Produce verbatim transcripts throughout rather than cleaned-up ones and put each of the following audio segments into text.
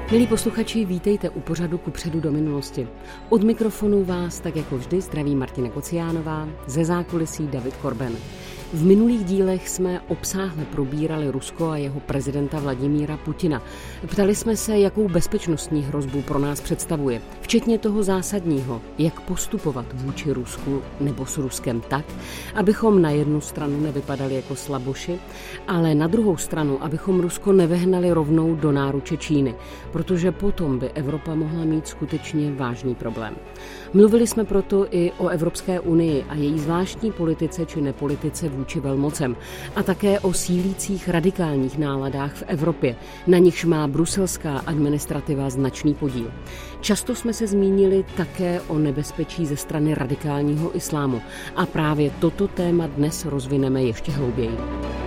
Milí posluchači, vítejte u pořadu Kupředu do minulosti. Od mikrofonu vás, tak jako vždy, zdraví Martina Kociánová, ze zákulisí David Korben. V minulých dílech jsme obsáhle probírali Rusko a jeho prezidenta Vladimíra Putina. Ptali jsme se, jakou bezpečnostní hrozbu pro nás představuje, včetně toho zásadního, jak postupovat vůči Rusku nebo s Ruskem tak, abychom na jednu stranu nevypadali jako slaboši, ale na druhou stranu, abychom Rusko nevehnali rovnou do náruče Číny, protože potom by Evropa mohla mít skutečně vážný problém. Mluvili jsme proto i o Evropské unii a její zvláštní politice či nepolitice vůči velmocem a také o sílících radikálních náladách v Evropě, na nichž má bruselská administrativa značný podíl. Často jsme se zmínili také o nebezpečí ze strany radikálního islámu a právě toto téma dnes rozvineme ještě hlouběji.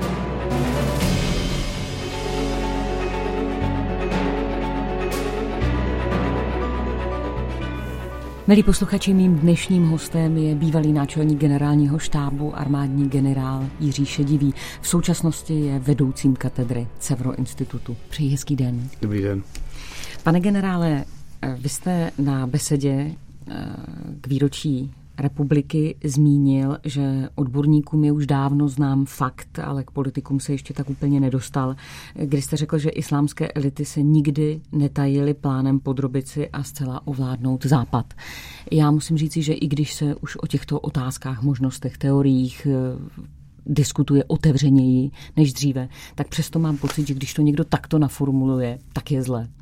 Milí posluchači, mým dnešním hostem je bývalý náčelník generálního štábu, armádní generál Jiří Šedivý. V současnosti je vedoucím katedry Cevro institutu. Přeji hezký den. Dobrý den. Pane generále, vy jste na besedě k výročí republiky zmínil, že odborníkům je už dávno znám fakt, ale k politikům se ještě tak úplně nedostal, kdy jste řekl, že islámské elity se nikdy netajily plánem podrobit si a zcela ovládnout Západ. Já musím říci, že i když se už o těchto otázkách, možnostech, teoriích diskutuje otevřeněji než dříve, tak přesto mám pocit, že když to někdo takto naformuluje, tak je zlé.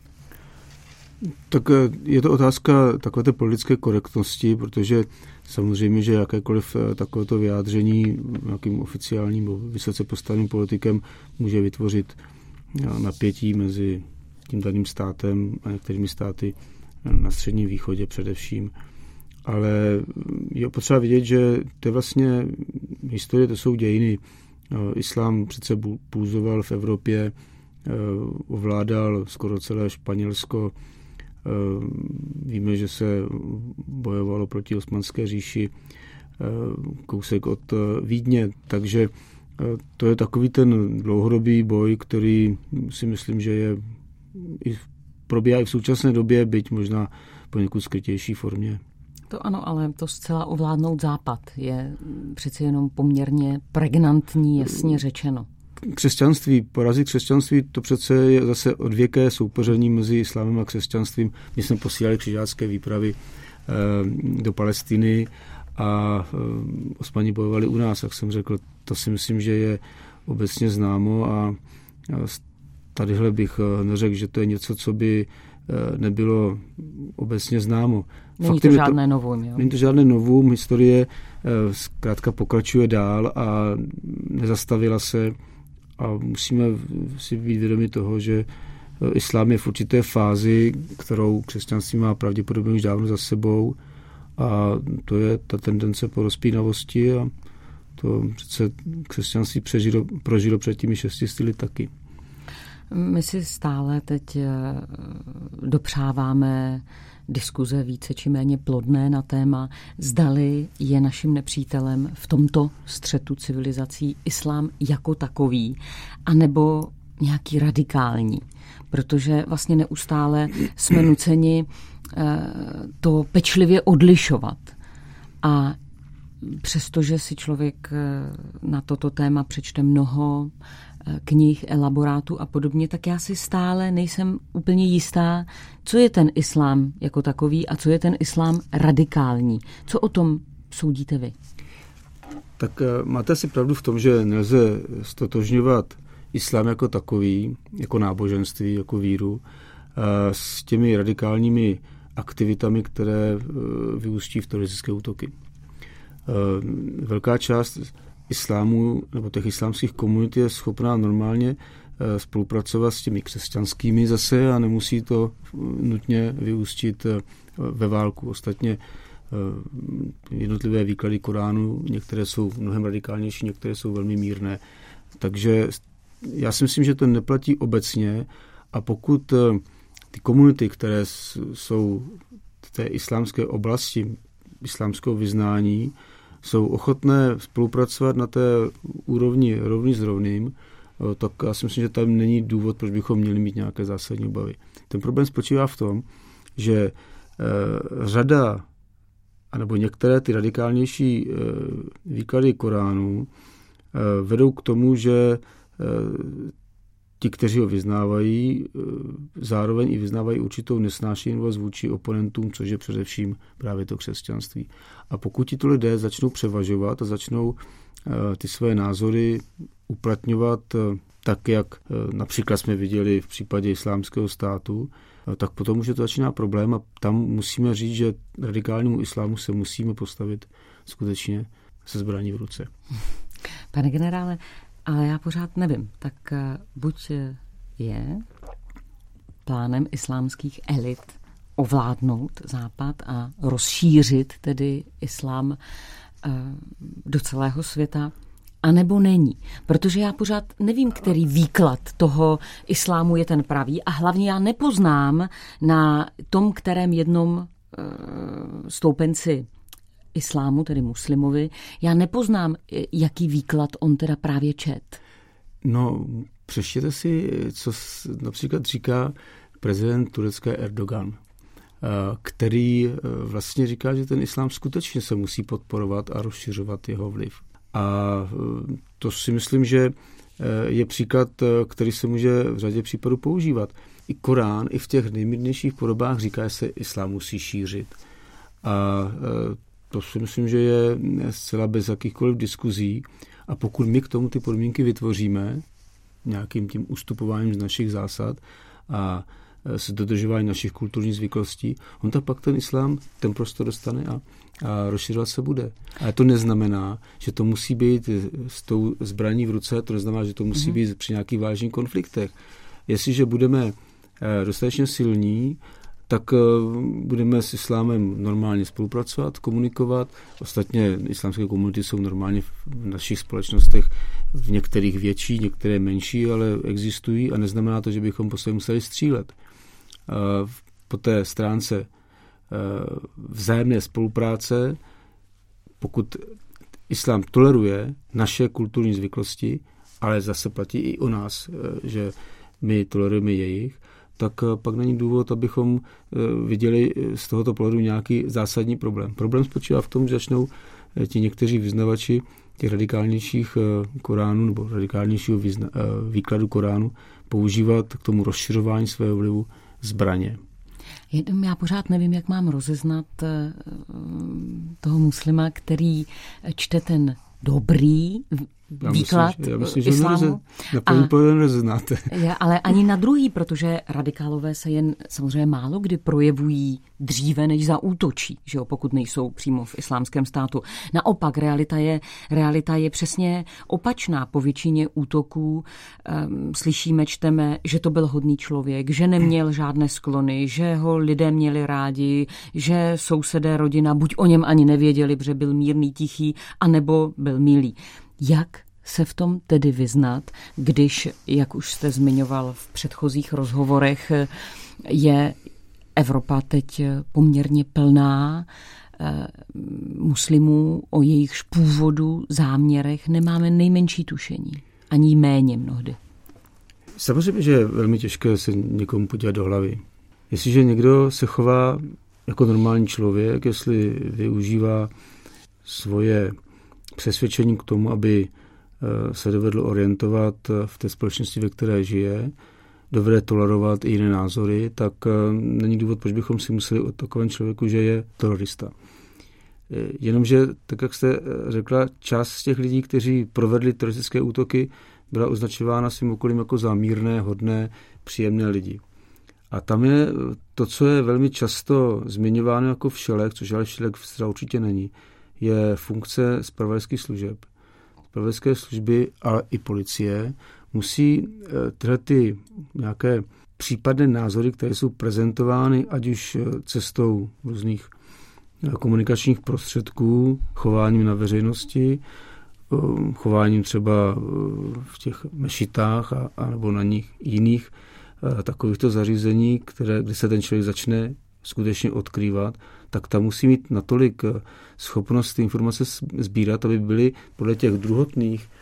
Tak je to otázka takové té politické korektnosti, protože samozřejmě, že jakékoliv takovéto vyjádření nějakým oficiálním nebo vysoce postaveným politikem může vytvořit napětí mezi tím daným státem a některými státy na Středním východě především. Ale je potřeba vidět, že to je vlastně historie, to jsou dějiny. Islám přece pulzoval v Evropě, ovládal skoro celé Španělsko. Víme, že se bojovalo proti Osmanské říši, kousek od Vídně, takže to je takový ten dlouhodobý boj, který si myslím, že je i probíhá i v současné době, byť možná poněkud skrytější formě. To ano, ale to zcela ovládnout Západ je přeci jenom poměrně pregnantní, jasně řečeno. Křesťanství, porazit křesťanství, to přece je zase odvěké soupeření mezi islámem a křesťanstvím. My jsme posílali křižácké výpravy e, do Palestiny a e, Osmani bojovali u nás, jak jsem řekl. To si myslím, že je obecně známo a, a tadyhle bych neřekl, že to je něco, co by e, nebylo obecně známo. Není Faktem, to žádné to, novum. Jo? Není to žádné novum, historie e, zkrátka pokračuje dál a nezastavila se. A musíme si být vědomi toho, že islám je v určité fázi, kterou křesťanství má pravděpodobně už dávno za sebou. A to je ta tendence po rozpínavosti a to přece křesťanství přežilo, prožilo před těmi šesti styly taky. My si stále teď dopřáváme diskuze více či méně plodné na téma, zdali je naším nepřítelem v tomto střetu civilizací islám jako takový, anebo nějaký radikální. Protože vlastně neustále jsme nuceni to pečlivě odlišovat. A přestože si člověk na toto téma přečte mnoho knih, elaborátů a podobně, tak já si stále nejsem úplně jistá, co je ten islám jako takový a co je ten islám radikální. Co o tom soudíte vy? Tak máte si pravdu v tom, že nelze stotožňovat islám jako takový, jako náboženství, jako víru, s těmi radikálními aktivitami, které vyústí v teroristické útoky. Velká část islámu nebo těch islámských komunit je schopná normálně spolupracovat s těmi křesťanskými zase a nemusí to nutně vyústit ve válku. Ostatně jednotlivé výklady Koránu, některé jsou mnohem radikálnější, některé jsou velmi mírné. Takže já si myslím, že to neplatí obecně a pokud ty komunity, které jsou v té islámské oblasti, islámského vyznání, jsou ochotné spolupracovat na té úrovni rovný s rovným tak já si myslím, že tam není důvod, proč bychom měli mít nějaké zásadní obavy. Ten problém spočívá v tom, že řada, anebo některé ty radikálnější výklady Koránu vedou k tomu, že ti, kteří ho vyznávají, zároveň i vyznávají určitou nesnášenlivost vůči oponentům, což je především právě to křesťanství. A pokud tito lidé začnou převažovat a začnou ty své názory uplatňovat tak, jak například jsme viděli v případě Islámského státu, tak potom už je to začíná problém a tam musíme říct, že radikálnímu islámu se musíme postavit skutečně se zbraní v ruce. Pane generále, ale já pořád nevím, tak buď je plánem islámských elit ovládnout Západ a rozšířit tedy islám do celého světa, anebo není. Protože já pořád nevím, který výklad toho islámu je ten pravý a hlavně já nepoznám na tom, kterém jednom stoupenci islámu, tedy muslimovi, já nepoznám, jaký výklad on teda právě čet. No, přečtěte si, co například říká prezident turecké Erdogan, který vlastně říká, že ten islám skutečně se musí podporovat a rozšiřovat jeho vliv. A to si myslím, že je příklad, který se může v řadě případů používat. I Korán, i v těch nejmírnějších podobách říká, že se islám musí šířit. A to si myslím, že je zcela bez jakýchkoliv diskuzí. A pokud my k tomu ty podmínky vytvoříme, nějakým tím ustupováním z našich zásad a s dodržováním našich kulturních zvyklostí, on tak pak ten islám ten prostor dostane a, a rozšiřovat se bude. Ale to neznamená, že to musí být s tou zbraní v ruce, to neznamená, že to musí mm-hmm. být při nějakých vážných konfliktech. Jestliže budeme dostatečně silní, tak budeme s islámem normálně spolupracovat, komunikovat. Ostatně islámské komunity jsou normálně v našich společnostech v některých větší, některé menší, ale existují a neznamená to, že bychom po sobě museli střílet. Po té stránce vzájemné spolupráce, pokud islám toleruje naše kulturní zvyklosti, ale zase platí i o nás, že my tolerujeme jejich, tak pak není důvod, abychom viděli z tohoto pohledu nějaký zásadní problém. Problém spočívá v tom, že začnou ti někteří vyznavači těch radikálnějších Koránů nebo radikálnějšího význa, výkladu Koránu používat k tomu rozšiřování svého vlivu zbraně. Já pořád nevím, jak mám rozeznat toho muslima, který čte ten dobrý já výklad myslím, já myslím, že islámu. Na první pohled neznáte. Ale ani na druhý, protože radikálové se jen samozřejmě málo kdy projevují dříve, než zaútočí, že jo, pokud nejsou přímo v islámském státu. Naopak, realita je, realita je přesně opačná. Po většině útoků um, slyšíme, čteme, že to byl hodný člověk, že neměl žádné sklony, že ho lidé měli rádi, že sousedé, rodina buď o něm ani nevěděli, protože byl mírný, tichý, anebo byl milý. Jak se v tom tedy vyznat, když, jak už jste zmiňoval v předchozích rozhovorech, je Evropa teď poměrně plná muslimů, o jejichž původu, záměrech nemáme nejmenší tušení, ani méně mnohdy. Samozřejmě, že je velmi těžké se někomu podívat do hlavy. Jestliže někdo se chová jako normální člověk, jestli využívá svoje přesvědčení k tomu, aby se dovedl orientovat v té společnosti, ve které žije, dovede tolerovat i jiné názory, tak není důvod, proč bychom si museli o takovém člověku, že je terorista. Jenomže, tak jak jste řekla, část z těch lidí, kteří provedli teroristické útoky, byla označována svým okolím jako za mírné, hodné, příjemné lidi. A tam je to, co je velmi často zmiňováno jako všelek, což ale všelek určitě není, je funkce zpravodajských služeb. Zpravodajské služby, ale i policie musí tyhle ty nějaké případné názory, které jsou prezentovány, ať už cestou různých komunikačních prostředků, chováním na veřejnosti, chováním třeba v těch mešitách a, a nebo na nich jiných takovýchto zařízení, které, kde se ten člověk začne skutečně odkrývat, tak tam musí mít natolik schopnost ty informace sbírat, aby byly podle těch druhotných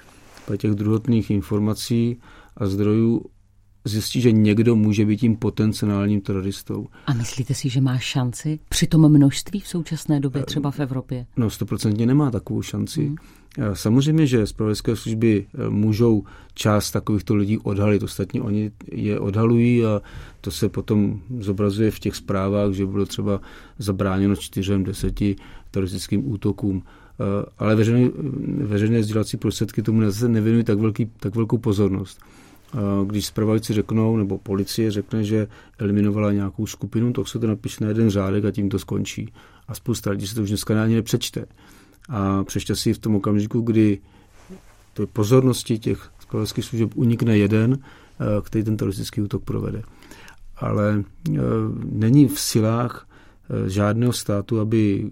těch druhotných informací a zdrojů zjistí, že někdo může být tím potenciálním teroristou. A myslíte si, že má šanci při tom množství v současné době třeba v Evropě? No, stoprocentně nemá takovou šanci. Hmm. Samozřejmě, že zpravodajské služby můžou část takovýchto lidí odhalit. Ostatně oni je odhalují a to se potom zobrazuje v těch zprávách, že bylo třeba zabráněno čtyřem, deseti teroristickým útokům. Ale veřejné, veřejné sdělovací prostředky tomu nevěnují tak, velký, tak velkou pozornost. Když zpravodajci řeknou, nebo policie řekne, že eliminovala nějakou skupinu, tak se to napíše na jeden řádek a tím to skončí. A spousta lidí se to už dneska ani nepřečte. A přečte si v tom okamžiku, kdy to pozornosti těch zpravodajských služeb unikne jeden, který ten teroristický útok provede. Ale není v silách žádného státu, aby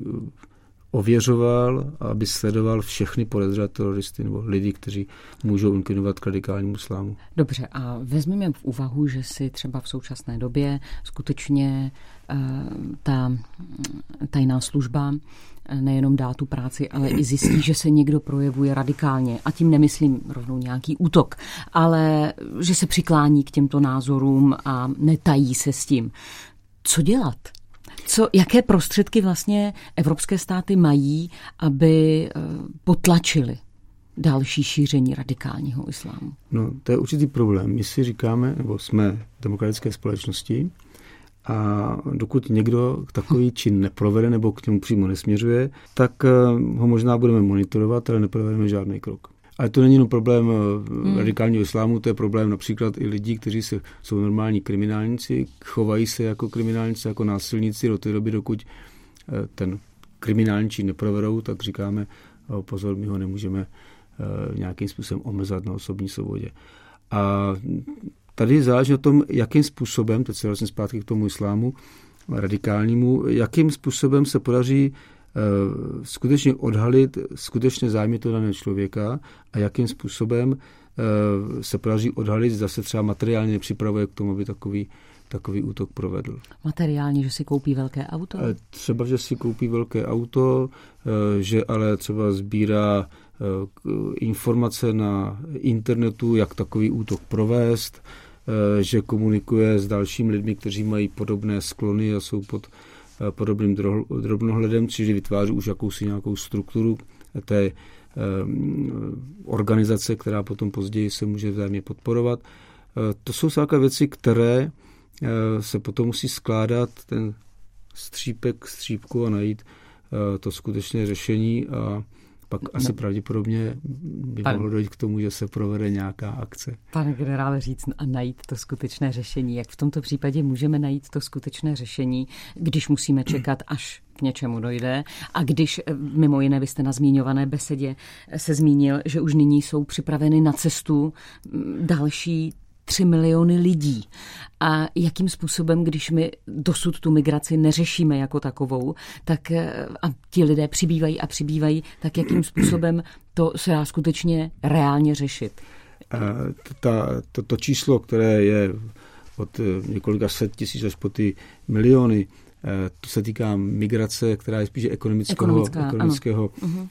ověřoval a aby sledoval všechny podezřelé teroristy nebo lidi, kteří můžou inklinovat k radikálnímu islámu. Dobře, a vezmeme v úvahu, že si třeba v současné době skutečně uh, ta tajná služba nejenom dá tu práci, ale i zjistí, že se někdo projevuje radikálně. A tím nemyslím rovnou nějaký útok, ale že se přiklání k těmto názorům a netají se s tím. Co dělat? Co, jaké prostředky vlastně evropské státy mají, aby potlačili další šíření radikálního islámu? No, to je určitý problém. My si říkáme, nebo jsme v demokratické společnosti a dokud někdo takový čin neprovede nebo k němu přímo nesměřuje, tak ho možná budeme monitorovat, ale neprovedeme žádný krok. Ale to není jenom problém hmm. radikálního islámu, to je problém například i lidí, kteří se, jsou normální kriminálníci, chovají se jako kriminálníci, jako násilníci do té doby, dokud ten kriminální čin neprovedou, tak říkáme, pozor, my ho nemůžeme nějakým způsobem omezat na osobní svobodě. A tady záleží na tom, jakým způsobem, teď se vlastně zpátky k tomu islámu radikálnímu, jakým způsobem se podaří skutečně odhalit skutečně zájmy toho daného člověka a jakým způsobem se podaří odhalit, zda se třeba materiálně nepřipravuje k tomu, aby takový, takový útok provedl. Materiálně, že si koupí velké auto? Třeba, že si koupí velké auto, že ale třeba sbírá informace na internetu, jak takový útok provést, že komunikuje s dalšími lidmi, kteří mají podobné sklony a jsou pod podobným drobnohledem, čiže vytváří už jakousi nějakou strukturu té organizace, která potom později se může vzájemně podporovat. To jsou takové věci, které se potom musí skládat ten střípek střípku a najít to skutečné řešení a pak asi no. pravděpodobně by Pan... mohlo dojít k tomu, že se provede nějaká akce. Pane generále, říct a najít to skutečné řešení. Jak v tomto případě můžeme najít to skutečné řešení, když musíme čekat, až k něčemu dojde a když, mimo jiné, vy jste na zmiňované besedě se zmínil, že už nyní jsou připraveny na cestu další tři miliony lidí. A jakým způsobem, když my dosud tu migraci neřešíme jako takovou, tak a ti lidé přibývají a přibývají, tak jakým způsobem to se dá skutečně reálně řešit? Ta, to, to číslo, které je od několika set tisíc až po ty miliony, to se týká migrace, která je spíše ekonomického, ekonomického uh-huh.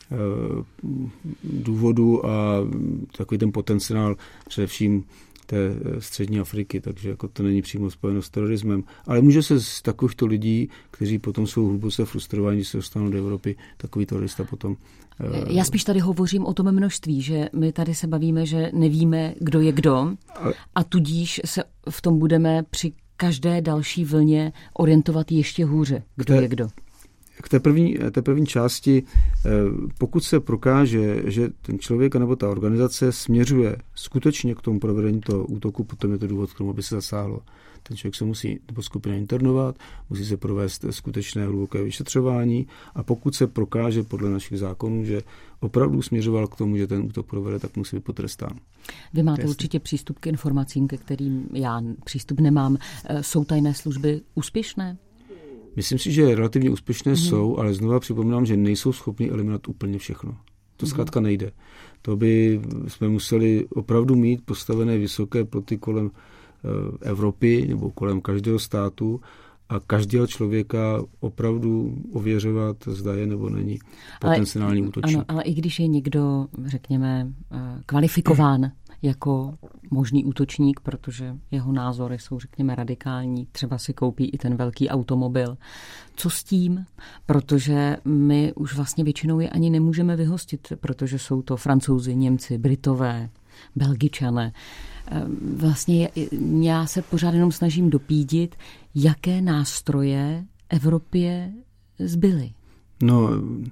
důvodu a takový ten potenciál především té střední Afriky, takže jako to není přímo spojeno s terorismem. Ale může se z takovýchto lidí, kteří potom jsou hluboce frustrovaní, když se dostanou do Evropy, takový terorista potom... Já spíš tady hovořím o tom množství, že my tady se bavíme, že nevíme, kdo je kdo a tudíž se v tom budeme při každé další vlně orientovat ještě hůře, kdo je kdo. K té první, té první části, pokud se prokáže, že ten člověk nebo ta organizace směřuje skutečně k tomu provedení toho útoku, potom je to důvod k tomu, aby se zasáhlo. Ten člověk se musí nebo skupina internovat, musí se provést skutečné hluboké vyšetřování a pokud se prokáže podle našich zákonů, že opravdu směřoval k tomu, že ten útok provede, tak musí být potrestán. Vy máte Jasně. určitě přístup k informacím, ke kterým já přístup nemám. Jsou tajné služby úspěšné? Myslím si, že relativně úspěšné mm-hmm. jsou, ale znova připomínám, že nejsou schopni eliminovat úplně všechno. To zkrátka mm-hmm. nejde. To by jsme museli opravdu mít postavené vysoké ploty kolem e, Evropy nebo kolem každého státu a každého člověka opravdu ověřovat, zda je nebo není potenciální ale, útočník. Ano, ale i když je někdo, řekněme, kvalifikován jako možný útočník, protože jeho názory jsou, řekněme, radikální, třeba si koupí i ten velký automobil. Co s tím? Protože my už vlastně většinou je ani nemůžeme vyhostit, protože jsou to Francouzi, Němci, Britové, Belgičané. Vlastně já se pořád jenom snažím dopídit, jaké nástroje Evropě zbyly. No,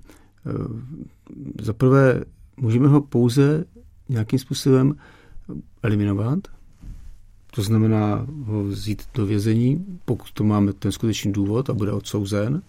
zaprvé můžeme ho pouze nějakým způsobem eliminovat. To znamená ho vzít do vězení, pokud to máme ten skutečný důvod a bude odsouzen.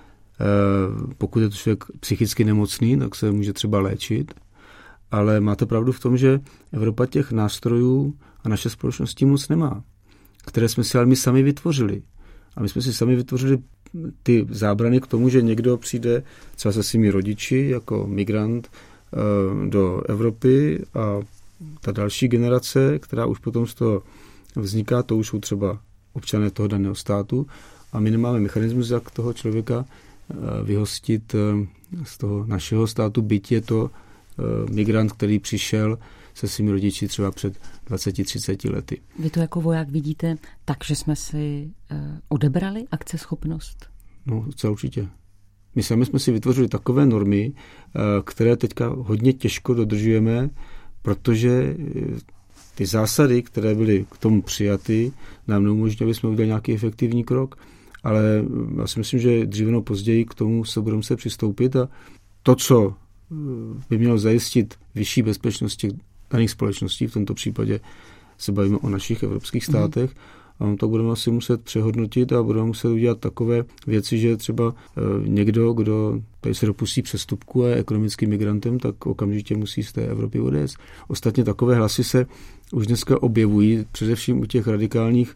Pokud je to člověk psychicky nemocný, tak se může třeba léčit. Ale máte pravdu v tom, že Evropa těch nástrojů a naše společnosti moc nemá, které jsme si ale my sami vytvořili. A my jsme si sami vytvořili ty zábrany k tomu, že někdo přijde třeba se svými rodiči jako migrant do Evropy a ta další generace, která už potom z toho vzniká, to už jsou třeba občané toho daného státu a my nemáme mechanismus, jak toho člověka vyhostit z toho našeho státu, byť je to migrant, který přišel se svými rodiči třeba před dvaceti třiceti lety. Vy to jako voják vidíte tak, že jsme si odebrali akceschopnost? No, celé určitě. My sami jsme si vytvořili takové normy, které teďka hodně těžko dodržujeme, protože ty zásady, které byly k tomu přijaty, nám neumožňují, aby jsme udělali nějaký efektivní krok, ale já si myslím, že dříve nebo později k tomu se budeme se přistoupit a to, co by mělo zajistit vyšší bezpečnost těch daných společností, v tomto případě se bavíme o našich evropských státech, a to budeme asi muset přehodnotit a budeme muset udělat takové věci, že třeba někdo, kdo tady se dopustí přestupku a je ekonomickým migrantem, tak okamžitě musí z té Evropy odejít. Ostatně takové hlasy se už dneska objevují, především u těch radikálních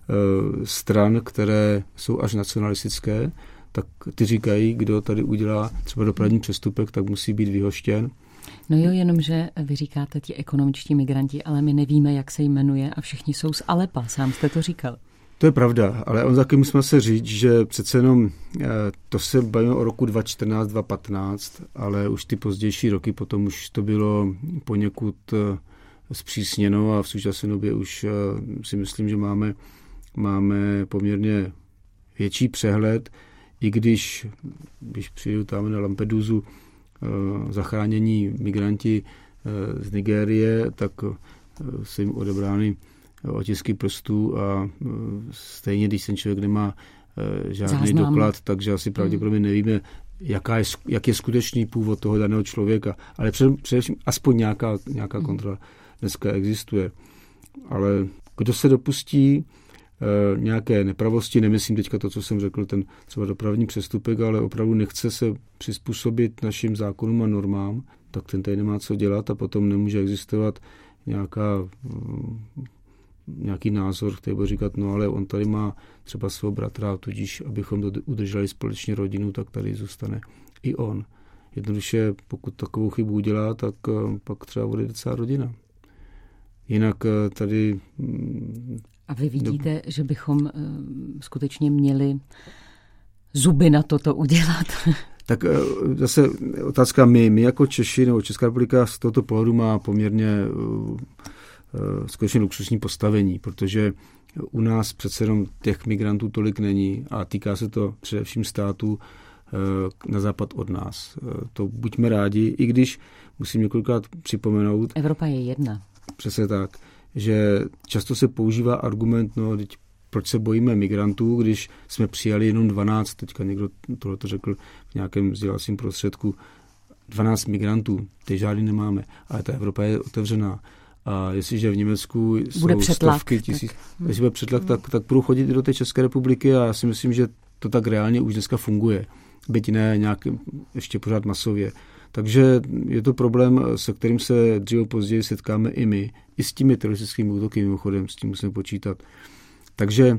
stran, které jsou až nacionalistické, tak ty říkají, kdo tady udělá třeba dopravní přestupek, tak musí být vyhoštěn. No jo, jenomže vy říkáte ti ekonomičtí migranti, ale my nevíme, jak se jmenuje a všichni jsou z Alepa, sám jste to říkal. To je pravda, ale on taky musíme se říct, že přece jenom to se bavíme o roku dva tisíce čtrnáct dva tisíce patnáct, ale už ty pozdější roky potom už to bylo poněkud zpřísněno a v současné době už si myslím, že máme, máme poměrně větší přehled, i když, když přijdu tam na Lampedusu zachránění migranti z Nigérie, tak jsou jim odebrány otisky prstů a stejně, když ten člověk nemá žádný Záznam. doklad, takže asi pravděpodobně nevíme, jaká je, jak je skutečný původ toho daného člověka. Ale především aspoň nějaká, nějaká kontrola dneska existuje. Ale kdo se dopustí nějaké nepravosti, nemyslím teďka to, co jsem řekl, ten třeba dopravní přestupek, ale opravdu nechce se přizpůsobit našim zákonům a normám, tak ten tady nemá co dělat a potom nemůže existovat nějaká, nějaký názor, který bude říkat, no ale on tady má třeba svého bratra, tudíž abychom udrželi společně rodinu, tak tady zůstane i on. Jednoduše, pokud takovou chybu udělá, tak pak třeba odejde celá rodina. Jinak tady... A vy vidíte, do... že bychom uh, skutečně měli zuby na toto udělat? Tak uh, zase otázka my. My jako Češi nebo Česká republika z tohoto pohledu má poměrně uh, uh, skutečně luxusní postavení, protože u nás přece jenom těch migrantů tolik není a týká se to především států uh, na západ od nás. Uh, to buďme rádi, i když musím několikrát připomenout. Evropa je jedna. Přesně tak, že často se používá argument, no, teď proč se bojíme migrantů, když jsme přijali jenom dvanáct, teďka někdo tohle to řekl v nějakém vzdělávacím prostředku, dvanáct migrantů, teď žádný nemáme, ale ta Evropa je otevřená. A jestliže v Německu bude jsou přetlak, stovky tisíc, tak. jestli bude přetlak, tak, tak budou chodit i do té České republiky a já si myslím, že to tak reálně už dneska funguje, byť ne nějak ještě pořád masově. Takže je to problém, se kterým se dříve později setkáme i my. I s těmi teroristickými útoky mimochodem, s tím musíme počítat. Takže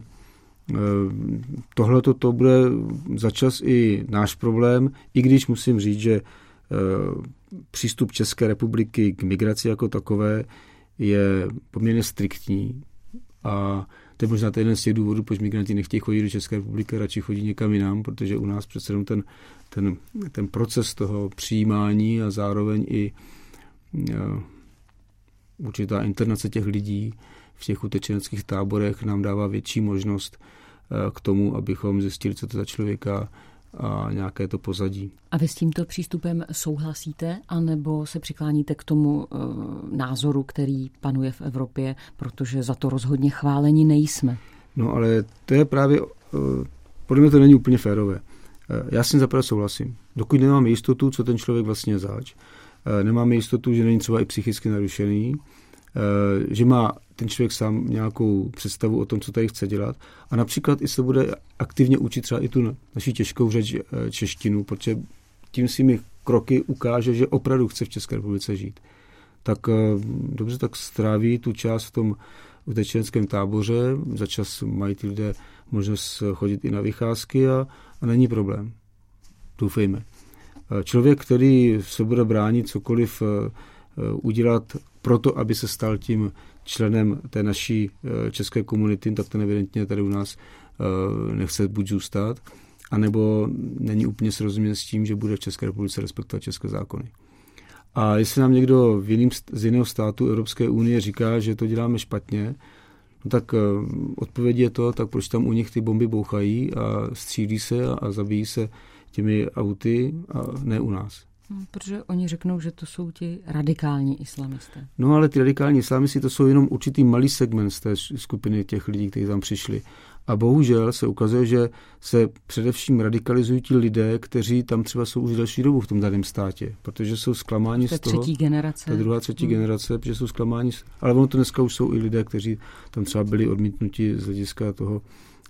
tohle to bude začas i náš problém, i když musím říct, že přístup České republiky k migraci jako takové je poměrně striktní. A to je možná to jeden z těch důvodů, proč migranti nechtějí chodit do České republiky, radši chodí někam jinam, protože u nás přece jenom ten, ten, ten proces toho přijímání a zároveň i uh, určitá internace těch lidí v těch utečeneckých táborech nám dává větší možnost uh, k tomu, abychom zjistili, co to za člověka a nějaké to pozadí. A vy s tímto přístupem souhlasíte, anebo se přikláníte k tomu e, názoru, který panuje v Evropě, protože za to rozhodně chváleni nejsme? No ale to je právě, e, podle mě to není úplně férové. E, já s tím zaprvé souhlasím. Dokud nemáme jistotu, co ten člověk vlastně je zač, e, nemáme jistotu, že není třeba i psychicky narušený, že má ten člověk sám nějakou představu o tom, co tady chce dělat a například i se bude aktivně učit třeba i tu naši těžkou řeč češtinu, protože tím svými kroky ukáže, že opravdu chce v České republice žít. Tak dobře, tak stráví tu část v tom utečeneckém táboře, za čas mají ty lidé možnost chodit i na vycházky a, a není problém. Doufejme. Člověk, který se bude bránit cokoliv udělat proto, aby se stal tím členem té naší české komunity, tak ten evidentně tady u nás nechce buď zůstat, anebo není úplně srozuměn s tím, že bude v České republice respektovat české zákony. A jestli nám někdo v jiným, z jiného státu Evropské unie říká, že to děláme špatně, no tak odpověď je to, tak proč tam u nich ty bomby bouchají a střílí se a, a zabíjí se těmi auty a ne u nás. Protože oni řeknou, že to jsou ti radikální islamisté. No ale ty radikální islamisti to jsou jenom určitý malý segment z té skupiny těch lidí, kteří tam přišli. A bohužel se ukazuje, že se především radikalizují ti lidé, kteří tam třeba jsou už delší dobu v tom daném státě, protože jsou zklamáni z toho. Třetí generace. Ta druhá, třetí hmm. generace, protože jsou zklamáni. Ale ono to dneska už jsou i lidé, kteří tam třeba byli odmítnuti z hlediska toho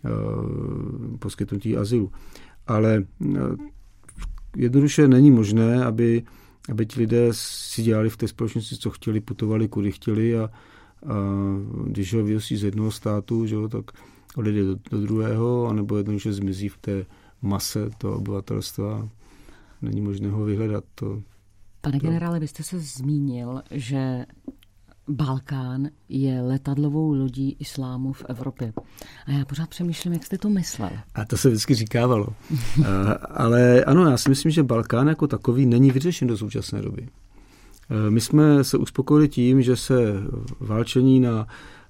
uh, poskytnutí azylu. Ale uh, jednoduše není možné, aby, aby ti lidé si dělali v té společnosti, co chtěli, putovali, kudy chtěli a, a když ho vyhostí z jednoho státu, že ho, tak odejde do, do druhého, anebo jednoduše zmizí v té mase toho obyvatelstva. Není možné ho vyhledat. To, Pane to... generále, vy jste se zmínil, že Balkán je letadlovou lodí islámu v Evropě. A já pořád přemýšlím, jak jste to myslel. A to se vždycky říkávalo. a, ale ano, já si myslím, že Balkán jako takový není vyřešen do současné doby. My jsme se uspokojili tím, že se válčení na,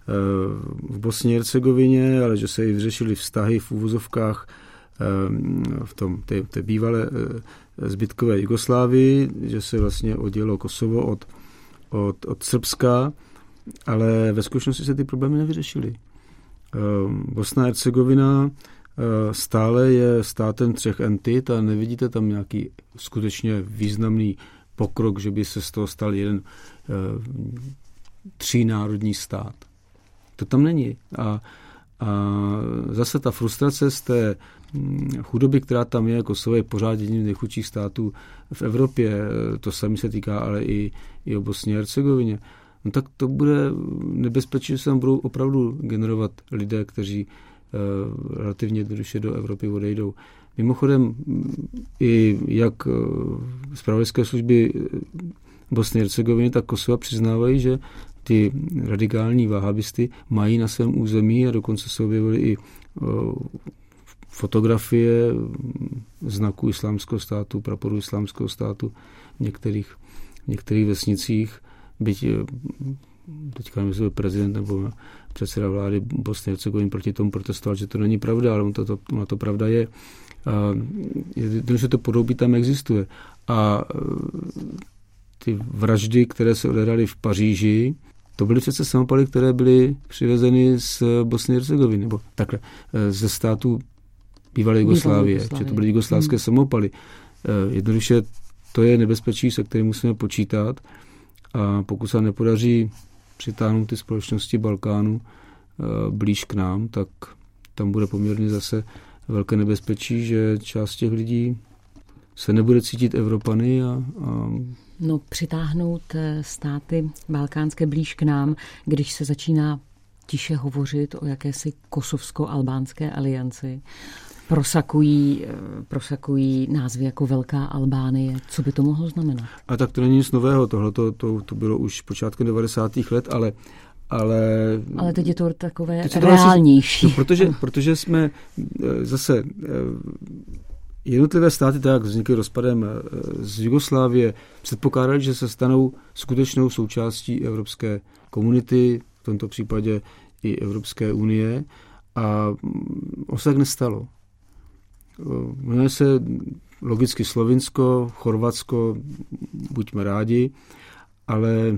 v Bosně a Hercegovině, ale že se i vyřešily vztahy v úvozovkách v tom, té, té bývalé zbytkové Jugoslávii, že se vlastně oddělilo Kosovo od Od, od Srbska, ale ve skutečnosti se ty problémy nevyřešily. Bosna a Hercegovina stále je státem třech entit a nevidíte tam nějaký skutečně významný pokrok, že by se z toho stal jeden třínárodní stát. To tam není. A, a zase ta frustrace z té chudoby, která tam je, Kosovo je pořád jedním z nejchudších států v Evropě, to samé se týká ale i, i o Bosně a Hercegovině, no tak to bude nebezpečí, že se tam budou opravdu generovat lidé, kteří uh, relativně jednoduše do Evropy odejdou. Mimochodem, i jak zpravodajské služby Bosny a Hercegoviny, tak Kosova přiznávají, že ty radikální vahabisty mají na svém území a dokonce se objevily i uh, fotografie znaků islámského státu, praporu islámského státu v některých, v některých vesnicích, byť teďka nevím, jestli prezident nebo předseda vlády Bosny a Hercegoviny proti tomu protestoval, že to není pravda, ale to, to, ona to pravda je. Jednoduše to podobí tam existuje. A ty vraždy, které se odehrály v Paříži, to byly přece samopaly, které byly přivezeny z Bosny a Hercegoviny, nebo takhle, ze států bývalé Jugoslávie, že to byly jugoslávské hmm. samopaly. Jednoduše to je nebezpečí, se kterým musíme počítat a pokud se nepodaří přitáhnout ty společnosti Balkánu blíž k nám, tak tam bude poměrně zase velké nebezpečí, že část těch lidí se nebude cítit Evropany a, a No, přitáhnout státy balkánské blíž k nám, když se začíná tiše hovořit o jakési kosovsko-albánské alianci. Prosakují, prosakují názvy jako Velká Albánie. Co by to mohlo znamenat? A tak to není nic nového. Tohle to, to, to bylo už počátkem devadesátých let, ale, ale... Ale teď je to takové teď reálnější. No, protože, protože jsme zase jednotlivé státy, tak jak vznikly rozpadem z Jugoslávie, předpokládali, že se stanou skutečnou součástí evropské komunity, v tomto případě i Evropské unie, a on se tak nestalo. Jmenuje se logicky Slovinsko, Chorvatsko, buďme rádi, ale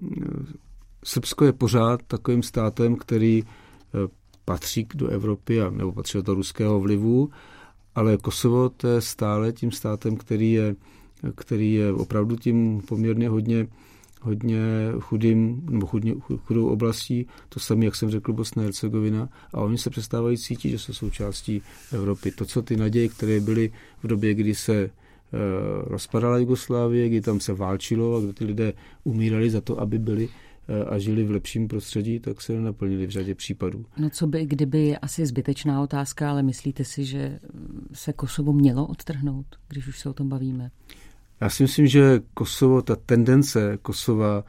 Srbsko je pořád takovým státem, který patří do Evropy, nebo patří do ruského vlivu, ale Kosovo to je stále tím státem, který je, který je opravdu tím poměrně hodně, hodně chudým, nebo chudně, chudou oblastí. To samé, jak jsem řekl, Bosna a Hercegovina. A oni se přestávají cítit, že jsou součástí Evropy. To, co ty naděje, které byly v době, kdy se e, rozpadala Jugoslávie, kdy tam se válčilo a kdy ty lidé umírali za to, aby byli a žili v lepším prostředí, tak se naplnili v řadě případů. No co by, kdyby je asi zbytečná otázka, ale myslíte si, že se Kosovo mělo odtrhnout, když už se o tom bavíme? Já si myslím, že Kosovo, ta tendence Kosova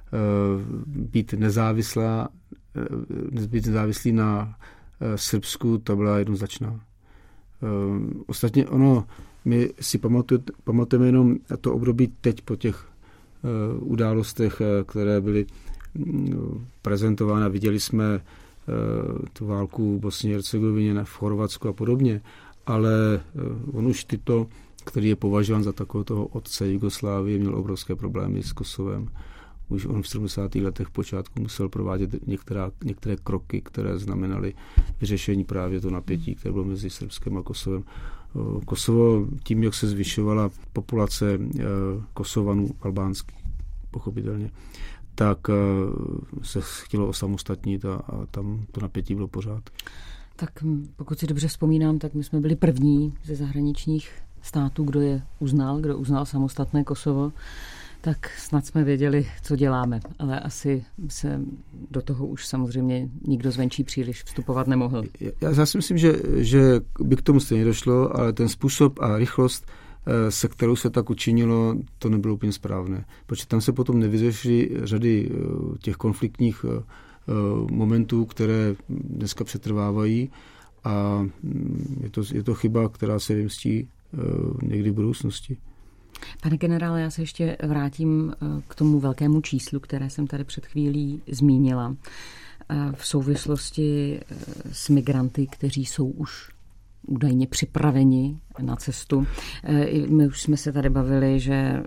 být nezávislá, být nezávislý na Srbsku, ta byla jednoznačná. Ostatně ono, my si pamatujeme jenom to období teď po těch událostech, které byly prezentovány. Viděli jsme tu válku v Bosně a Hercegovině, v Chorvatsku a podobně, ale on už tyto, který je považován za takového toho otce Jugoslávie, měl obrovské problémy s Kosovem. Už on v sedmdesátých letech v počátku musel provádět některá, některé kroky, které znamenaly vyřešení právě to napětí, které bylo mezi Srbskem a Kosovem. Kosovo tím, jak se zvyšovala populace Kosovanů albánských, pochopitelně, tak se chtělo osamostatnit a, a tam to napětí bylo pořád. Tak pokud si dobře vzpomínám, tak my jsme byli první ze zahraničních států, kdo je uznal, kdo uznal samostatné Kosovo, tak snad jsme věděli, co děláme, ale asi se do toho už samozřejmě nikdo zvenčí příliš vstupovat nemohl. Já, já si myslím, že, že by k tomu stejně došlo, ale ten způsob a rychlost, se kterou se tak učinilo, to nebylo úplně správné. Protože tam se potom nevyřešily řady těch konfliktních momentů, které dneska přetrvávají, a je to, je to chyba, která se vymstí někdy v budoucnosti. Pane generále, já se ještě vrátím k tomu velkému číslu, které jsem tady před chvílí zmínila, v souvislosti s migranty, kteří jsou už údajně připraveni na cestu. My už jsme se tady bavili, že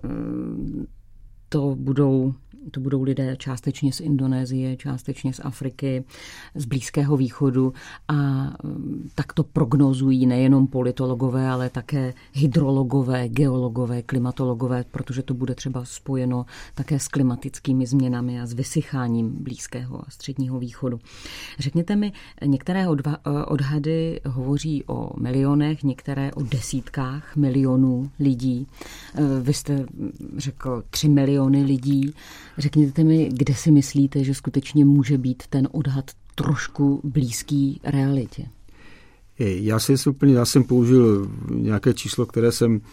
to budou, to budou lidé částečně z Indonésie, částečně z Afriky, z Blízkého východu, a tak to prognozují nejenom politologové, ale také hydrologové, geologové, klimatologové, protože to bude třeba spojeno také s klimatickými změnami a s vysycháním Blízkého a Středního východu. Řekněte mi, některé odhady hovoří o milionech, některé o desítkách milionů lidí. Vy jste řekl tři miliony lidí. Řekněte mi, kde si myslíte, že skutečně může být ten odhad trošku blízký realitě? Já si úplně, já jsem použil nějaké číslo, které jsem uh,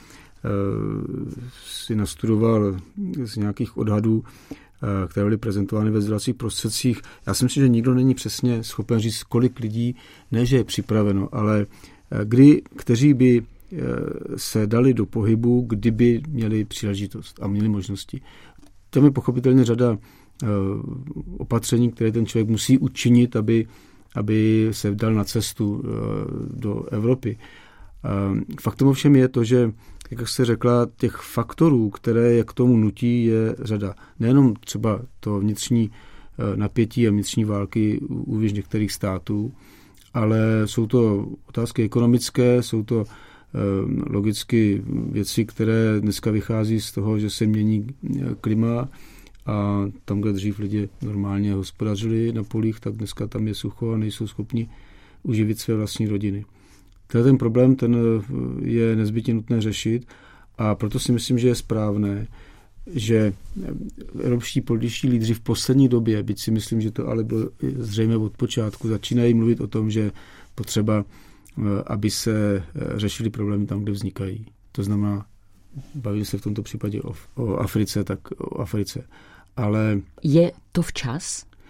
si nastudoval z nějakých odhadů, uh, které byly prezentovány ve sdělovacích prostředcích. Já si myslím, že nikdo není přesně schopen říct, kolik lidí, ne, že je připraveno, ale uh, kdy, kteří by uh, se dali do pohybu, kdyby měli příležitost a měli možnosti. Tam je pochopitelně řada uh, opatření, které ten člověk musí učinit, aby, aby se dal na cestu uh, do Evropy. Uh, faktem ovšem je to, že, jak jste řekla, těch faktorů, které je k tomu nutí, je řada. Nejenom třeba to vnitřní uh, napětí a vnitřní války uvnitř některých států, ale jsou to otázky ekonomické, jsou to logicky věci, které dneska vychází z toho, že se mění klima, a tam, kde dřív lidi normálně hospodařili na polích, tak dneska tam je sucho a nejsou schopni uživit své vlastní rodiny. Ten problém ten je nezbytně nutné řešit, a proto si myslím, že je správné, že evropští političtí lídři v poslední době, byť si myslím, že to ale bylo zřejmě od počátku, začínají mluvit o tom, že potřeba, aby se řešili problémy tam, kde vznikají. To znamená, bavili se v tomto případě o, o Africe, tak o Africe. Ale je to včas?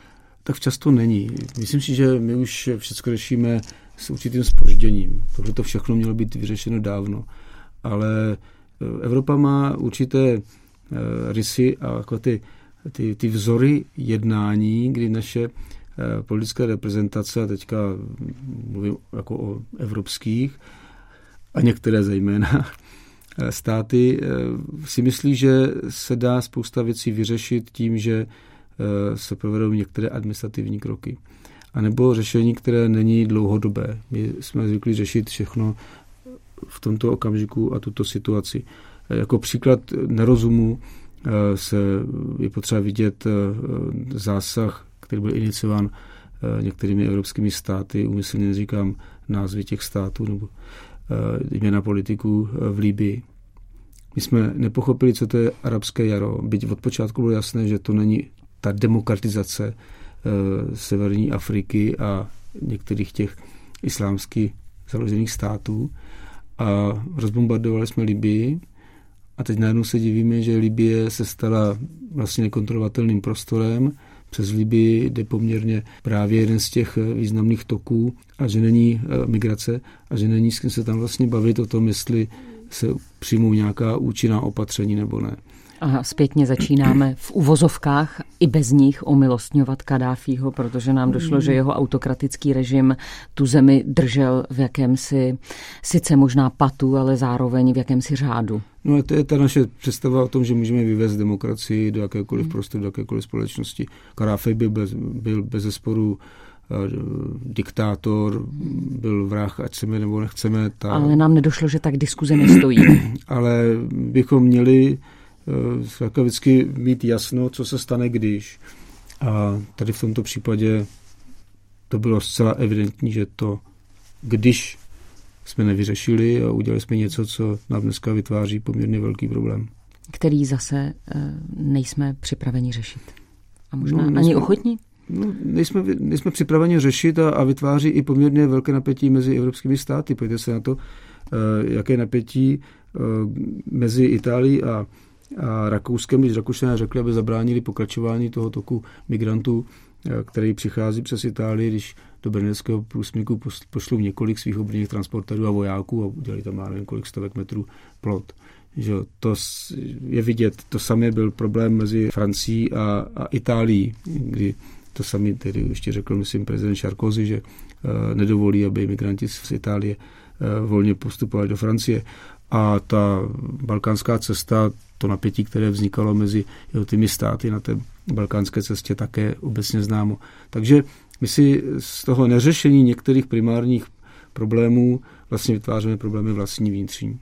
tak včas to není. Myslím si, že my už všechno řešíme s určitým zpožděním. Tohle to všechno mělo být vyřešeno dávno. Ale Evropa má určité rysy a jako ty, ty, ty vzory jednání, kdy naše politická reprezentace, a teďka mluvím jako o evropských, a některé zejména státy, si myslí, že se dá spousta věcí vyřešit tím, že se provedou některé administrativní kroky. A nebo řešení, které není dlouhodobé. My jsme zvykli řešit všechno v tomto okamžiku a tuto situaci. Jako příklad nerozumu se je potřeba vidět zásah, který byl iniciován některými evropskými státy, úmyslně neříkám názvy těch států nebo jména politiků v Libyi. My jsme nepochopili, co to je arabské jaro, byť od počátku bylo jasné, že to není ta demokratizace severní Afriky a některých těch islámsky založených států. A rozbombardovali jsme Libyi a teď najednou se divíme, že Libye se stala vlastně nekontrolovatelným prostorem. Přes Libyi jde poměrně právě jeden z těch významných toků a že není migrace a že není s kým se tam vlastně bavit o tom, jestli se přijmou nějaká účinná opatření nebo ne. A zpětně začínáme v uvozovkách i bez nich omilostňovat Kaddáfího, protože nám došlo, že jeho autokratický režim tu zemi držel v jakémsi, sice možná patu, ale zároveň v jakémsi řádu. No a to je ta naše představa o tom, že můžeme vyvést demokracii do jakékoliv prostoru, do jakékoliv společnosti. Kaddáfí byl bez, byl bez zesporu diktátor, byl vrah, ať chceme nebo nechceme. Ta... Ale nám nedošlo, že tak diskuze nestojí. Ale bychom měli uh, vždycky mít jasno, co se stane, když. A tady v tomto případě to bylo zcela evidentní, že to, když jsme nevyřešili a udělali jsme něco, co nám dneska vytváří poměrně velký problém. Který zase uh, nejsme připraveni řešit. A možná no, ani nejsme, ochotní? No, nejsme, nejsme připraveni řešit a, a vytváří i poměrně velké napětí mezi evropskými státy. Pojďte se na to, uh, jaké napětí uh, mezi Itálií a, a Rakouskem, když Rakušané řekli, aby zabránili pokračování toho toku migrantů, uh, který přichází přes Itálii, když do brněnského průsmyku pošlou několik svých obrněných transportérů a vojáků a udělali tam má nevím kolik stovek metrů plot. Že to je vidět, to samé byl problém mezi Francií a, a Itálií, kdy to samý tedy ještě řekl, myslím, prezident Sarkozy, že uh, nedovolí, aby migranti z Itálie uh, volně postupovali do Francie. A ta balkánská cesta, to napětí, které vznikalo mezi těmi státy na té balkánské cestě, také obecně známo. Takže my si z toho neřešení některých primárních problémů vlastně vytváříme problémy vlastní vnitřní.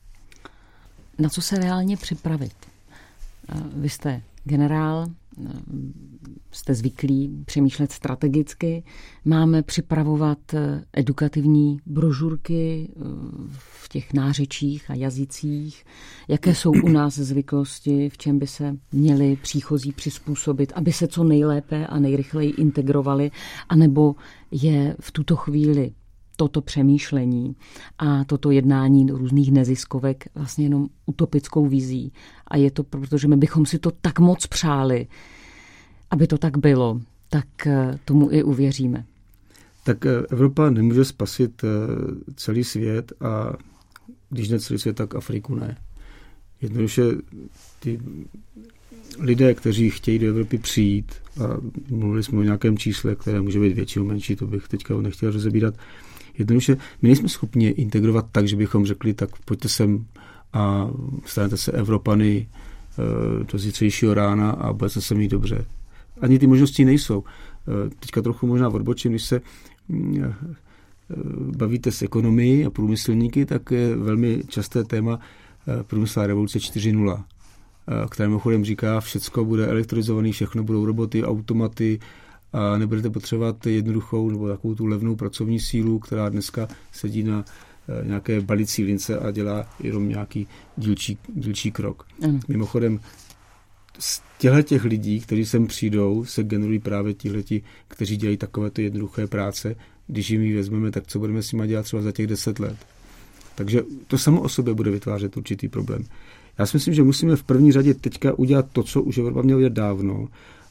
Na co se reálně připravit? Vy jste generál, jste zvyklí přemýšlet strategicky. Máme připravovat edukativní brožurky v těch nářečích a jazycích. Jaké jsou u nás zvyklosti, v čem by se měli příchozí přizpůsobit, aby se co nejlépe a nejrychleji integrovali, anebo je v tuto chvíli toto přemýšlení a toto jednání různých neziskovek vlastně jenom utopickou vizí. A je to, protože my bychom si to tak moc přáli, aby to tak bylo, tak tomu i uvěříme. Tak Evropa nemůže spasit celý svět a když ne celý svět, tak Afriku ne. Jednoduše ty lidé, kteří chtějí do Evropy přijít, a mluvili jsme o nějakém čísle, které může být větší nebo menší, to bych teďka nechtěl rozebírat. Jednoduše, my nejsme schopni integrovat tak, že bychom řekli, tak pojďte sem a stanete se Evropany e, do zítřejšího rána a budete se mít dobře. Ani ty možnosti nejsou. E, teďka trochu možná odbočím, když se e, bavíte s ekonomií a průmyslníky, tak je velmi časté téma e, průmyslová revoluce čtyři tečka nula, e, která mimochodem říká, všecko bude elektrizované, všechno budou roboty, automaty, a nebudete potřebovat jednoduchou nebo takovou tu levnou pracovní sílu, která dneska sedí na e, nějaké balicí lince a dělá jenom nějaký dílčí, dílčí krok. Mm. Mimochodem, z těch lidí, kteří sem přijdou, se generují právě tihleti, kteří dělají takovéto jednoduché práce. Když jim ji vezmeme, tak co budeme s nimi dělat třeba za těch deset let. Takže to samo o sobě bude vytvářet určitý problém. Já si myslím, že musíme v první řadě teďka udělat to, co už Evropa měla udělat dávno,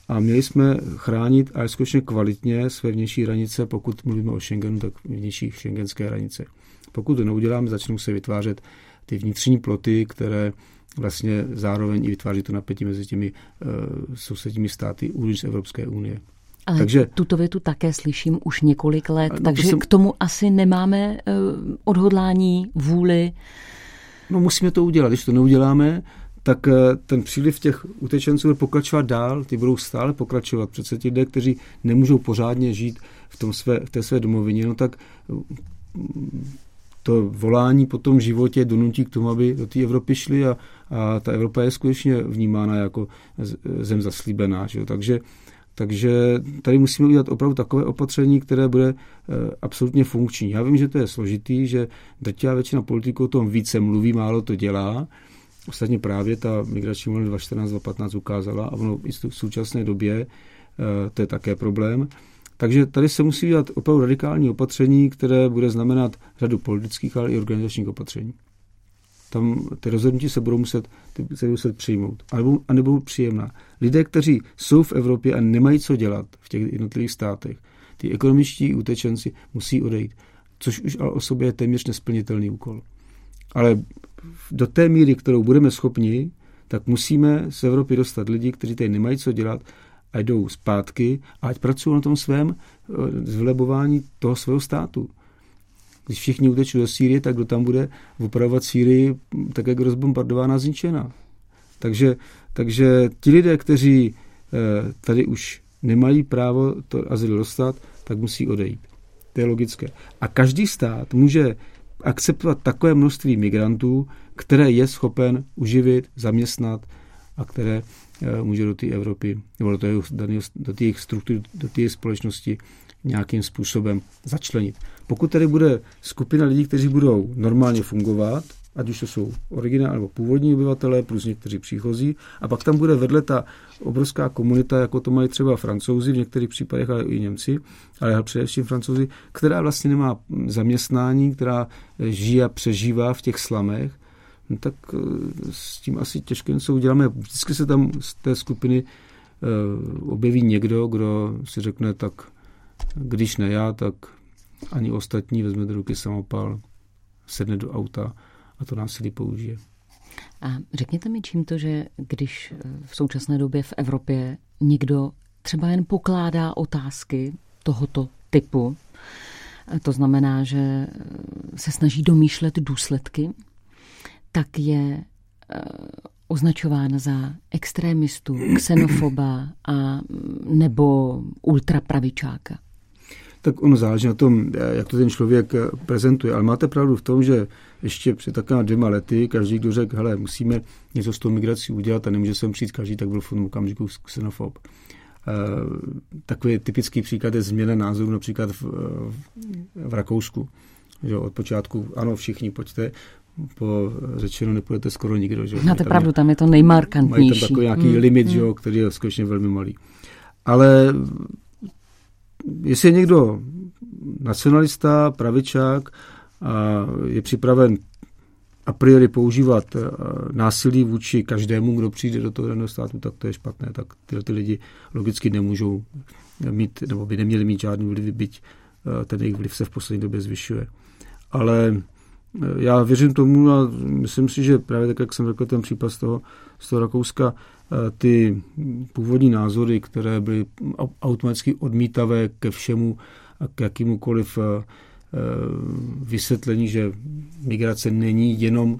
a měli jsme chránit a skutečně kvalitně své vnější hranice, pokud mluvíme o Schengenu, tak vnější schengenské hranice. Pokud to neuděláme, začnou se vytvářet ty vnitřní ploty, které vlastně zároveň i vytváří to napětí mezi těmi uh, sousedními státy uvnitř Evropské unie. Ale takže, tuto větu také slyším už několik let, no takže to jsem, k tomu asi nemáme uh, odhodlání, vůli. No musíme to udělat. Když to neuděláme, tak uh, ten příliv těch utečenců bude pokračovat dál, ty budou stále pokračovat. Přece ti lidé, kteří nemůžou pořádně žít v, tom své, v té své domovině, no tak uh, to volání po tom životě donutí k tomu, aby do té Evropy šli a, a ta Evropa je skutečně vnímána jako zem zaslíbená. Že? Takže, takže tady musíme udělat opravdu takové opatření, které bude e, absolutně funkční. Já vím, že to je složitý, že drtivá většina politiků o tom více mluví, málo to dělá. Ostatně právě ta migrační vlna dva tisíce čtrnáct dva tisíce patnáct ukázala a ono i v současné době e, to je také problém. Takže tady se musí dělat opravdu radikální opatření, které bude znamenat řadu politických, ale i organizačních opatření. Tam ty rozhodnutí se budou muset, ty se budou muset přijmout a nebudou, a nebudou příjemná. Lidé, kteří jsou v Evropě a nemají co dělat v těch jednotlivých státech, ty ekonomičtí utečenci musí odejít, což už ale o sobě je téměř nesplnitelný úkol. Ale do té míry, kterou budeme schopni, tak musíme z Evropy dostat lidi, kteří tady nemají co dělat, a jdou zpátky a ať pracují na tom svém zvylebování toho svého státu. Když všichni utečou do Sýrie, tak kdo tam bude opravovat Sýrii tak, jak rozbombardována, zničená. Takže, takže ti lidé, kteří tady už nemají právo to azyl dostat, tak musí odejít. To je logické. A každý stát může akceptovat takové množství migrantů, které je schopen uživit, zaměstnat a které může do té Evropy nebo do, toho, do těch struktur, do té společnosti nějakým způsobem začlenit. Pokud tady bude skupina lidí, kteří budou normálně fungovat, ať už to jsou originální nebo původní obyvatelé plus někteří příchozí, a pak tam bude vedle ta obrovská komunita, jako to mají třeba Francouzi, v některých případech ale i Němci, ale především Francouzi, která vlastně nemá zaměstnání, která žije a přežívá v těch slamech, no tak s tím asi těžko něco uděláme. Vždycky se tam z té skupiny uh, objeví někdo, kdo si řekne, tak když ne já, tak ani ostatní, vezme do ruky samopal, sedne do auta a to násilí použije. A řekněte mi, čím to, že když v současné době v Evropě někdo třeba jen pokládá otázky tohoto typu, to znamená, že se snaží domýšlet důsledky, tak je označován za extrémistu, xenofoba a nebo ultrapravičáka. Tak ono záleží na tom, jak to ten člověk prezentuje. Ale máte pravdu v tom, že ještě před takovými dvěma lety každý, kdo řekl, hele, musíme něco s tou migrací udělat a nemůže sem přijít každý, tak byl v tom okamžiku xenofob. Takový typický příklad je změna názoru například v, v Rakousku. Že od počátku, ano, všichni pojďte, po řečeno nepůjdete skoro nikdo. Že? Máte tam pravdu, je, tam je to nejmarkantnější. Mají tam takový nějaký hmm. limit, hmm. Že? Který je skutečně velmi malý. Ale jestli je někdo nacionalista, pravičák a je připraven a priori používat násilí vůči každému, kdo přijde do toho daného státu, tak to je špatné. Tak tyhle ty lidi logicky nemůžou mít, nebo by neměli mít žádný vliv, byť ten jejich vliv se v poslední době zvyšuje. Ale já věřím tomu a myslím si, že právě tak, jak jsem řekl, ten případ z toho, z toho Rakouska, ty původní názory, které byly automaticky odmítavé ke všemu a k jakýmukoliv vysvětlení, že migrace není jenom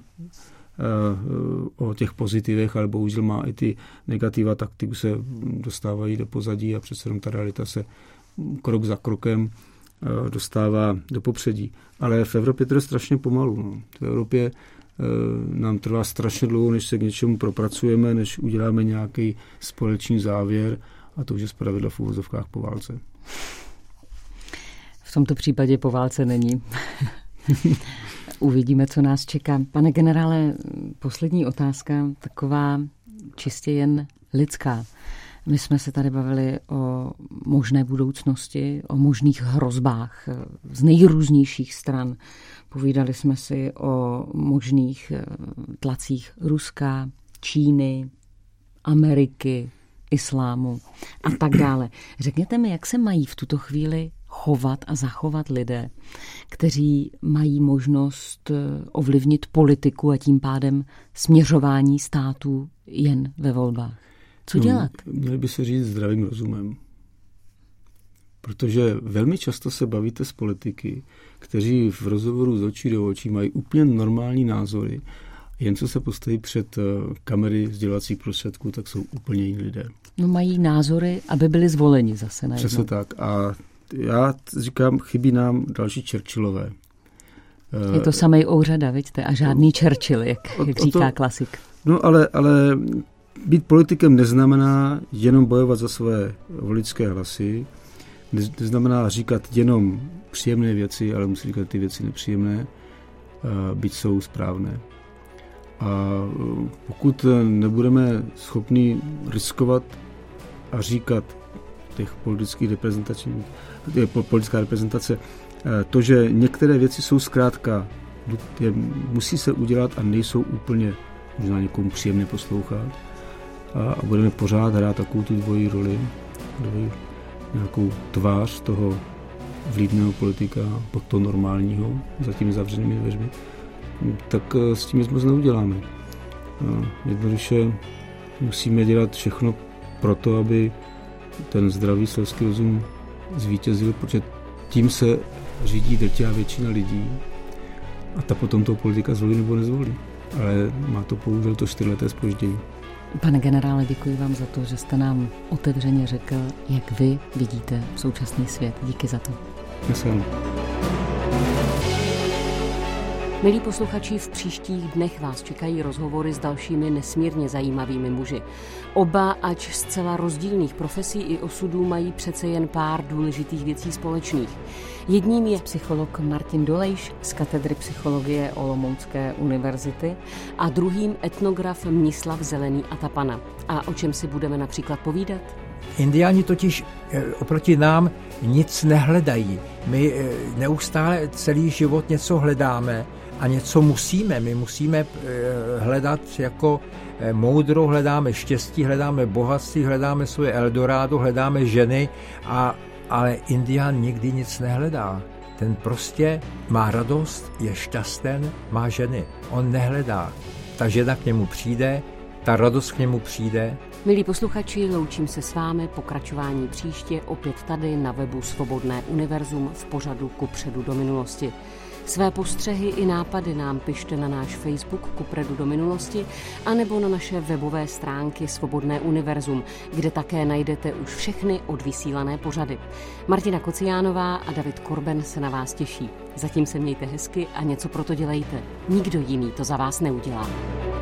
o těch pozitivech, ale bohužel má i ty negativa, tak ty se dostávají do pozadí a přece jenom ta realita se krok za krokem dostává do popředí. Ale v Evropě to je strašně pomalu. No. V Evropě nám trvá strašně dlouho, než se k něčemu propracujeme, než uděláme nějaký společný závěr a to už je zpravidla v uvozovkách po válce. V tomto případě po válce není. Uvidíme, co nás čeká. Pane generále, poslední otázka, taková čistě jen lidská. My jsme se tady bavili o možné budoucnosti, o možných hrozbách z nejrůznějších stran. Povídali jsme si o možných tlacích Ruska, Číny, Ameriky, islámu a tak dále. Řekněte mi, jak se mají v tuto chvíli chovat a zachovat lidé, kteří mají možnost ovlivnit politiku a tím pádem směřování států jen ve volbách. Co dělat? No, měli by se říct zdravým rozumem. Protože velmi často se bavíte s politiky, kteří v rozhovoru z očí do očí mají úplně normální názory. Jen co se postaví před kamery sdělovacích prostředků, tak jsou úplně jiní lidé. No mají názory, aby byli zvoleni zase najednou. Přesně tak. A já říkám, chybí nám další Churchillové. Je to samej Ouřada, vidíte, a žádný Churchill, jak, jak říká klasik. No ale, ale být politikem neznamená jenom bojovat za své voličské hlasy, neznamená říkat jenom příjemné věci, ale musí říkat ty věci nepříjemné, byť jsou správné. A pokud nebudeme schopni riskovat a říkat těch politických reprezentačních, politická reprezentace, to, že některé věci jsou zkrátka, je, musí se udělat a nejsou úplně možná někomu příjemně poslouchat a, a budeme pořád hrát takovou tu dvojí roli, dvojí, nějakou tvář toho vlídného politika, pak toho normálního, za těmi zavřenými dveřmi, tak s tím nic moc neuděláme. Jednoduše musíme dělat všechno pro to, aby ten zdravý selský rozum zvítězil, protože tím se řídí drtivá většina lidí a ta potom toho politika zvolí nebo nezvolí. Ale má to bohužel to čtyřleté zpoždění. Pane generále, děkuji vám za to, že jste nám otevřeně řekl, jak vy vidíte současný svět. Díky za to. Děkuji. Milí posluchači, v příštích dnech vás čekají rozhovory s dalšími nesmírně zajímavými muži. Oba, ač zcela rozdílných profesí i osudů, mají přece jen pár důležitých věcí společných. Jedním je psycholog Martin Dolejš z katedry psychologie Olomoucké univerzity a druhým etnograf Mnislav Zelený Atapana. A o čem si budeme například povídat? Indiáni totiž oproti nám nic nehledají. My neustále celý život něco hledáme a něco musíme. My musíme hledat jako moudro, hledáme štěstí, hledáme bohatství, hledáme svoje Eldorado, hledáme ženy, a, ale Indián nikdy nic nehledá. Ten prostě má radost, je šťasten, má ženy. On nehledá. Ta žena k němu přijde, ta radost k němu přijde. Milí posluchači, loučím se s vámi, pokračování příště opět tady na webu Svobodné univerzum v pořadu Kupředu do minulosti. Své postřehy i nápady nám pište na náš Facebook Kupředu do minulosti anebo na naše webové stránky Svobodné univerzum, kde také najdete už všechny odvysílané pořady. Martina Kociánová a David Korben se na vás těší. Zatím se mějte hezky a něco pro to dělejte. Nikdo jiný to za vás neudělá.